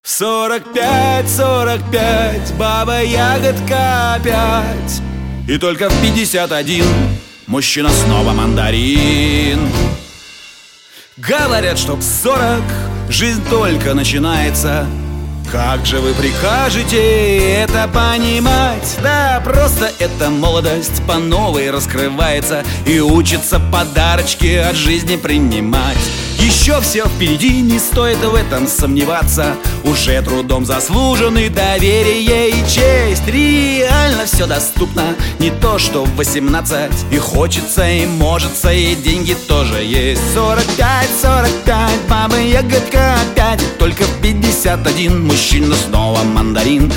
45, баба ягодка опять. И только в 51 мужчина снова мандарин. Говорят, что в 40 жизнь только начинается. Как же вы прикажете это понимать? Да просто эта молодость по новой раскрывается и учится подарочки от жизни принимать. Еще все впереди, не стоит в этом сомневаться. Уже трудом заслуженный доверие и честь. Реально все доступно, не то что в 18. И хочется, и можется, и деньги тоже есть. 45, баба ягодка опять. Только в 51 мужчина снова мандарин.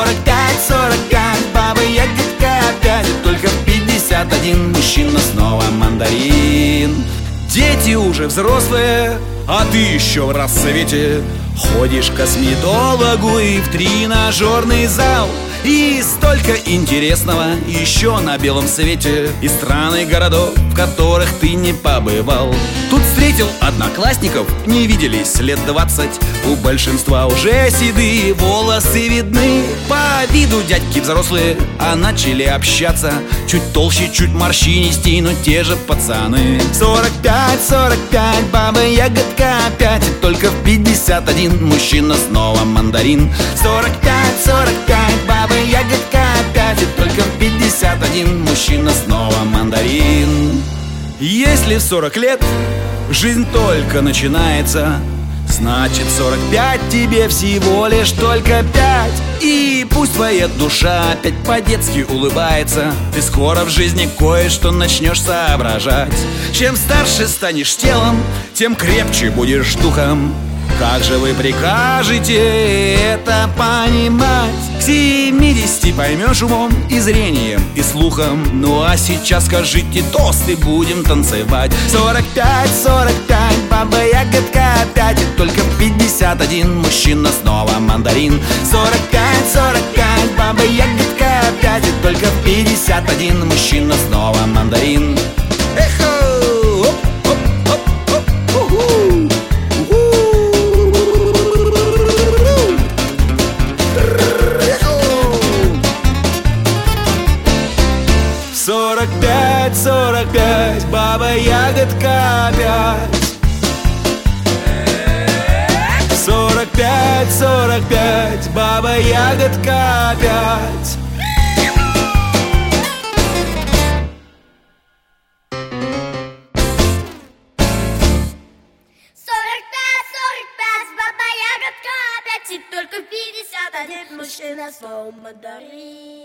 45, баба ягодка опять. Только в 51 мужчина снова мандарин. Дети уже взрослые, а ты еще в рассвете. Ходишь к косметологу и в тренажерный зал. И столько интересного еще на белом свете. И страны, городов, в которых ты не побывал. Тут встретил одноклассников, не виделись лет 20. У большинства уже седые волосы видны. По виду дядьки взрослые, а начали общаться. Чуть толще, чуть морщинистей, но те же пацаны. 45, баба ягодка опять. И только в 51 мужчина снова мандарин. 45, баба ягодка опять. И только в 51 мужчина снова мандарин. Если в 40 лет жизнь только начинается, значит 45 тебе всего лишь только 5. И пусть твоя душа опять по-детски улыбается, ты скоро в жизни кое-что начнешь соображать. Чем старше станешь телом, тем крепче будешь духом. Как же вы прикажете это понимать? К 70 поймешь умом и зрением, и слухом. Ну а сейчас скажите тост и будем танцевать. 45, баба ягодка опять. И только в 51 мужчина снова мандарин. 45, баба ягодка опять. И только в 51 мужчина снова мандарин. Эхо! 45, баба ягодка опять. 45, баба ягодка опять. И только в 51 мужчина снова мандарин.